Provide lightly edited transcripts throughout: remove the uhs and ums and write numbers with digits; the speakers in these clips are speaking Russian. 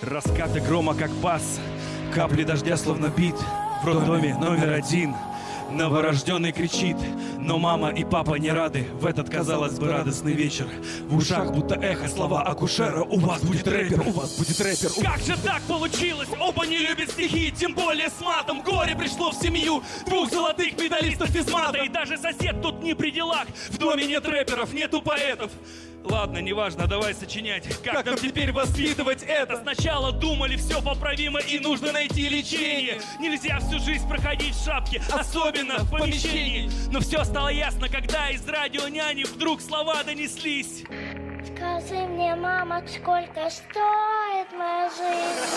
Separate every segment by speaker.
Speaker 1: Раскаты грома как бас, капли дождя словно бит. В роддоме номер 1 новорожденный кричит, но мама и папа не рады в этот, казалось бы, радостный вечер. В ушах будто эхо слова акушера: у вас будет рэпер, у вас будет рэпер.
Speaker 2: Как же так получилось? Оба не любят стихи, тем более с матом. Горе пришло в семью двух золотых медалистов из мата. И даже сосед тут не при делах. В доме нет рэперов, нету поэтов. Ладно, неважно, давай сочинять. Как нам теперь воспитывать это? Сначала думали, все поправимо и нужно найти лечение. Нельзя всю жизнь проходить в шапке, особенно в помещении. Но все стало ясно, когда из радионяни вдруг слова донеслись.
Speaker 3: Скажи мне, мама, сколько стоит моя жизнь?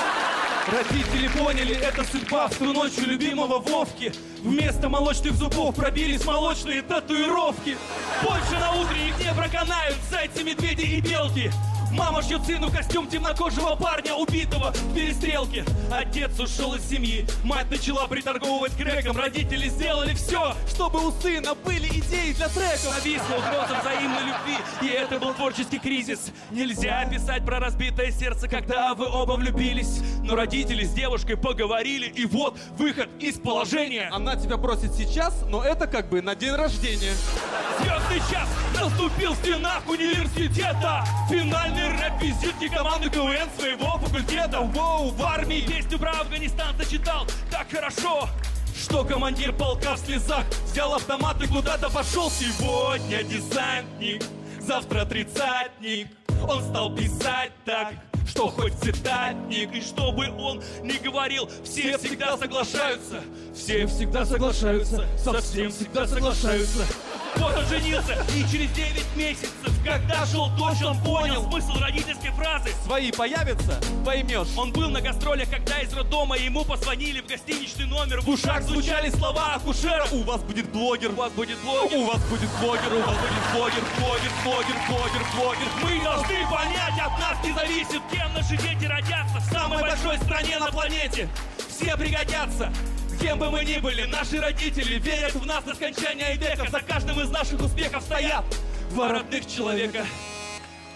Speaker 2: Родители поняли, это судьба. В ту ночь у любимого Вовки вместо молочных зубов пробились молочные татуировки. Больше на утренник не проканают зайцы, медведи и белки. Мама шьет сыну костюм темнокожего парня, убитого в перестрелке. Отец ушел из семьи, мать начала приторговывать крэком. Родители сделали все, чтобы у сына были идеи для треков. Нависла угроза взаимной любви, и это был творческий кризис. Нельзя писать про разбитое сердце, когда вы оба влюбились. Но родители с девушкой поговорили, и вот выход из положения.
Speaker 4: Она тебя просит сейчас, но это как бы на день рождения.
Speaker 2: Звездный час наступил в стенах университета. Финальный рэп-визитки команды КВН своего факультета. Воу, в армии песню про Афганистан зачитал так хорошо, что командир полка в слезах взял автомат и куда-то пошел. Сегодня десантник, завтра тридцатник. Он стал писать так, что хоть цитатник. И что бы он ни говорил, все всегда соглашаются. Все всегда соглашаются, совсем всегда соглашаются. Вот он женился, и через 9 месяцев, когда шел дождь, он понял смысл родительской фразы.
Speaker 4: Свои появятся, поймешь.
Speaker 2: Он был на гастролях, когда из роддома ему позвонили в гостиничный номер. В ушах звучали слова акушера:
Speaker 4: у вас будет блогер,
Speaker 2: у вас будет блогер,
Speaker 4: у вас будет блогер, у вас будет блогер, блогер, блогер, блогер, блогер.
Speaker 2: Мы должны понять, от нас не зависит, кем наши дети родятся. В самой большой стране на планете все пригодятся. Кем бы мы ни были, наши родители верят в нас до скончания века. За каждым из наших успехов стоят два родных человека.